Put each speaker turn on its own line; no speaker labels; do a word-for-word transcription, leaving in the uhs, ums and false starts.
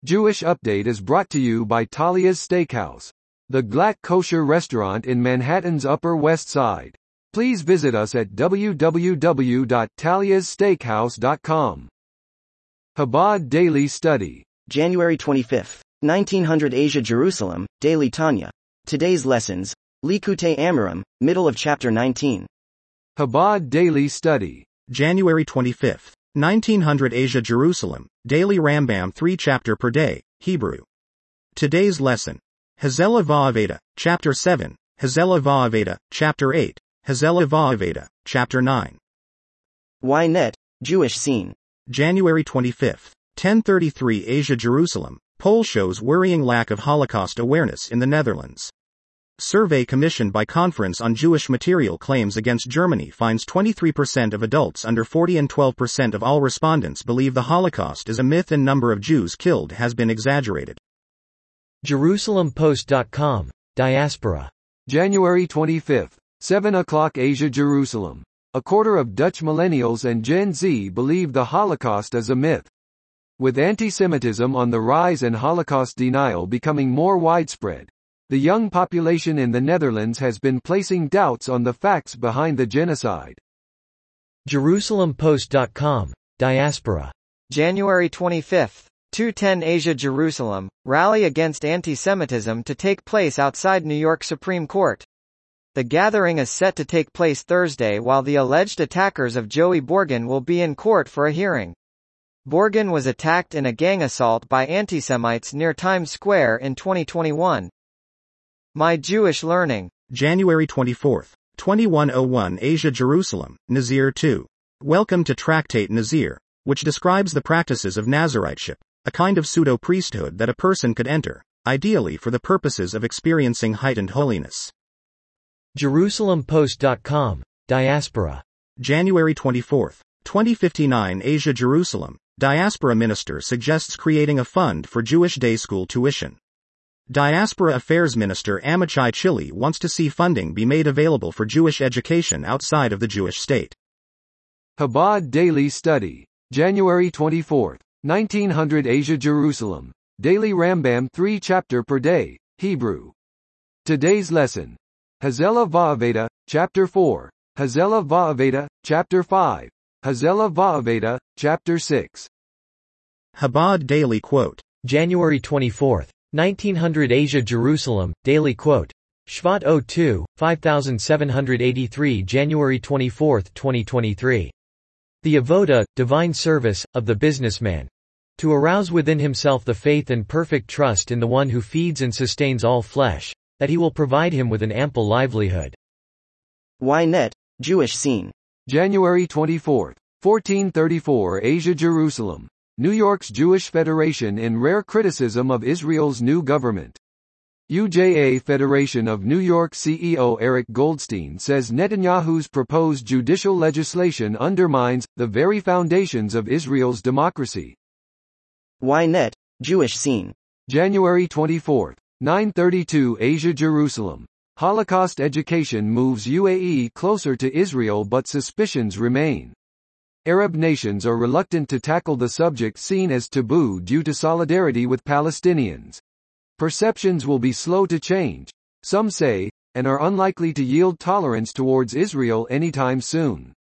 Jewish Update is brought to you by Talia's Steakhouse, the Glatt kosher restaurant in Manhattan's Upper West Side. Please visit us at w w w dot talias steakhouse dot com. Chabad Daily Study.
January twenty-fifth, nineteen hundred Asia Jerusalem, Daily Tanya. Today's lessons, Likutei Amarim, middle of chapter nineteen.
Chabad Daily Study.
January twenty-fifth, nineteen hundred Asia Jerusalem, Daily Rambam three chapter per day, Hebrew. Today's lesson, Hazelah Va'aveda, chapter seven, Hazelah Va'aveda, chapter eight, Hazelah Va'aveda, chapter nine.
Ynet, Jewish Scene.
January twenty-fifth, ten thirty-three Asia Jerusalem, poll shows worrying lack of Holocaust awareness in the Netherlands. Survey commissioned by Conference on Jewish Material claims against Germany finds twenty-three percent of adults under forty and twelve percent of all respondents believe the Holocaust is a myth and number of Jews killed has been exaggerated.
Jerusalem Post dot com, Diaspora.
January twenty-fifth, seven o'clock Asia Jerusalem. A quarter of Dutch millennials and Gen Z believe the Holocaust is a myth. With anti-Semitism on the rise and Holocaust denial becoming more widespread, the young population in the Netherlands has been placing doubts on the facts behind the genocide.
Jerusalem Post dot com, Diaspora.
January twenty-fifth, two ten Asia Jerusalem, rally against anti-Semitism to take place outside New York Supreme Court. The gathering is set to take place Thursday while the alleged attackers of Joey Borgen will be in court for a hearing. Borgen was attacked in a gang assault by anti-Semites near Times Square in twenty twenty-one. My Jewish Learning.
January twenty-fourth, twenty-one oh one Asia Jerusalem, Nazir two. Welcome to Tractate Nazir, which describes the practices of Naziriteship, a kind of pseudo-priesthood that a person could enter, ideally for the purposes of experiencing heightened holiness.
Jerusalem Post dot com, Diaspora.
January twenty-fourth, twenty fifty-nine Asia Jerusalem, Diaspora Minister suggests creating a fund for Jewish day school tuition. Diaspora Affairs Minister Amichai Chili wants to see funding be made available for Jewish education outside of the Jewish state.
Chabad Daily Study. January twenty-fourth, nineteen hundred Asia Jerusalem, Daily Rambam three chapter per day, Hebrew. Today's lesson, Hazelah Va'aveda, chapter four, Hazelah Va'aveda, chapter five, Hazelah Va'aveda, chapter six.
Chabad Daily Quote.
January twenty-fourth, nineteen hundred Asia Jerusalem, Daily Quote. Shvat oh two, five thousand seven hundred eighty-three January twenty-fourth, twenty twenty-three. The avoda, divine service, of the businessman. To arouse within himself the faith and perfect trust in the one who feeds and sustains all flesh, that he will provide him with an ample livelihood.
Ynet, Jewish Scene.
January twenty-fourth, fourteen thirty-four Asia Jerusalem, New York's Jewish Federation in rare criticism of Israel's new government. U J A Federation of New York C E O Eric Goldstein says Netanyahu's proposed judicial legislation undermines the very foundations of Israel's democracy.
Ynet, Jewish Scene.
January twenty-fourth, nine thirty-two Asia Jerusalem, Holocaust education moves U A E closer to Israel but suspicions remain. Arab nations are reluctant to tackle the subject seen as taboo due to solidarity with Palestinians. Perceptions will be slow to change, some say, and are unlikely to yield tolerance towards Israel anytime soon.